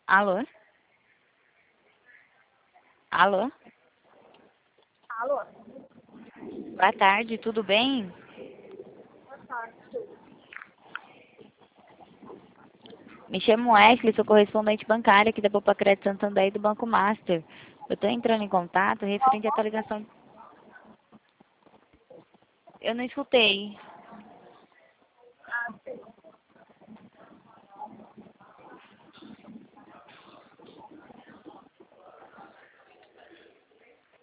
Alô? Alô? Alô? Boa tarde, tudo bem? Boa tarde. Me chamo Ashley, sou correspondente bancária aqui da Poupa Crédito Santander e do Banco Master. Eu estou entrando em contato referente à atualização. Eu não escutei.